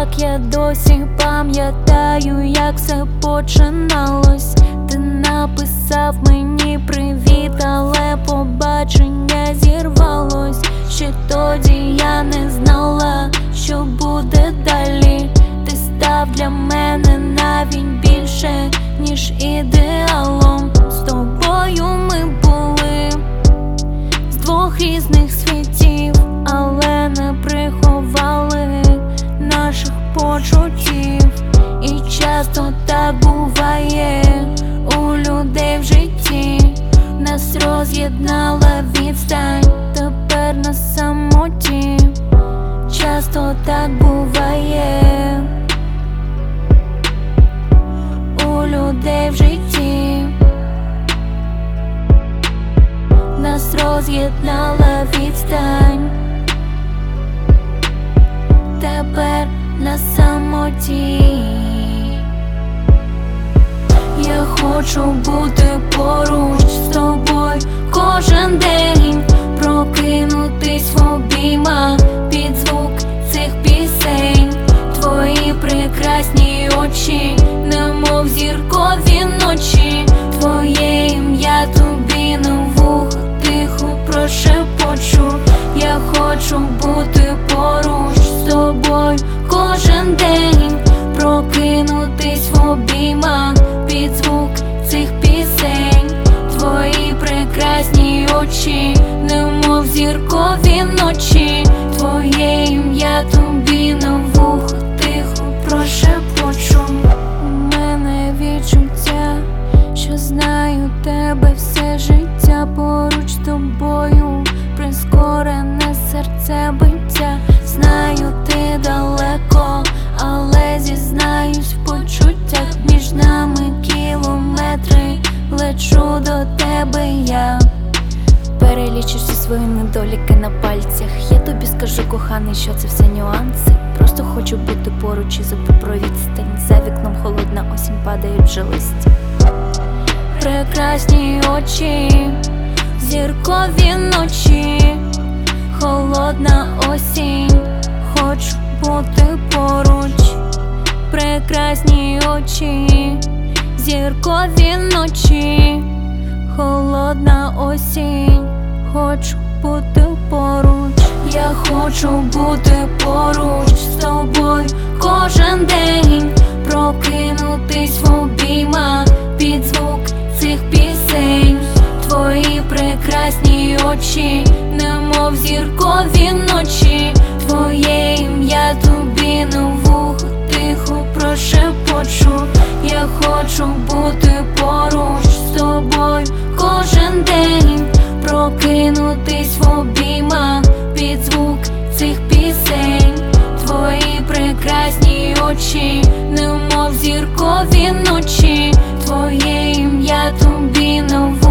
я досі пам'ятаю, як все починалось. Ти написав мені привіт, але побачення зірвалось. Ще тоді я не знала, що буде далі. Ти став для мене навіть більше, ніж ідеалом. З тобою ми були з двох різних світів, але не приховали наших почуттів. І часто так буває у людей в житті. Нас роз'єднала відстань, тепер на самоті. Часто так буває у людей в житті. Нас роз'єднала відстань, тепер на самоті. Я хочу бути поруч з тобою кожен день, прокинутись в обіймах під звук цих пісень. Твої прекрасні очі, немов зіркові ночі. Твоє ім'я тобі на вухо тихо прошепочу. Я хочу бути поруч з тобою кожен день, прокинутись в обіймах під звук цих пісень. Твої прекрасні очі, немов зіркові ночі. Твоє ім'я тобі на вухо тихо прошепочу. У мене відчуття, що знаю тебе все життя. Поруч з тобою прискорене серцебиття. Знаю, ти далеко, але зізнаюсь в почуттях. Між нами кілометри, лечу до тебе я. Перелічиш всі свої недоліки на пальцях. Я тобі скажу, коханий, що це все нюанси. Просто хочу бути поруч і забув про відстань. За вікном холодна осінь, падають вже листя. Прекрасні очі, зіркові ночі, холодна осінь, хочу бути поруч. Прекрасні очі, зіркові ночі, холодна осінь, хочу бути поруч. Я хочу бути поруч з тобою кожен день, прокинутись в обіймах під звук цих пісень. Твої прекрасні очі, немов зіркові ночі. Твоє ім'я тобі на вухо тихо прошепочу. Я хочу бути поруч з тобою кожен день, прокинутись в обіймах під звук цих пісень. Твої прекрасні очі, немов зіркові ночі. Твоє ім'я тобі на вухо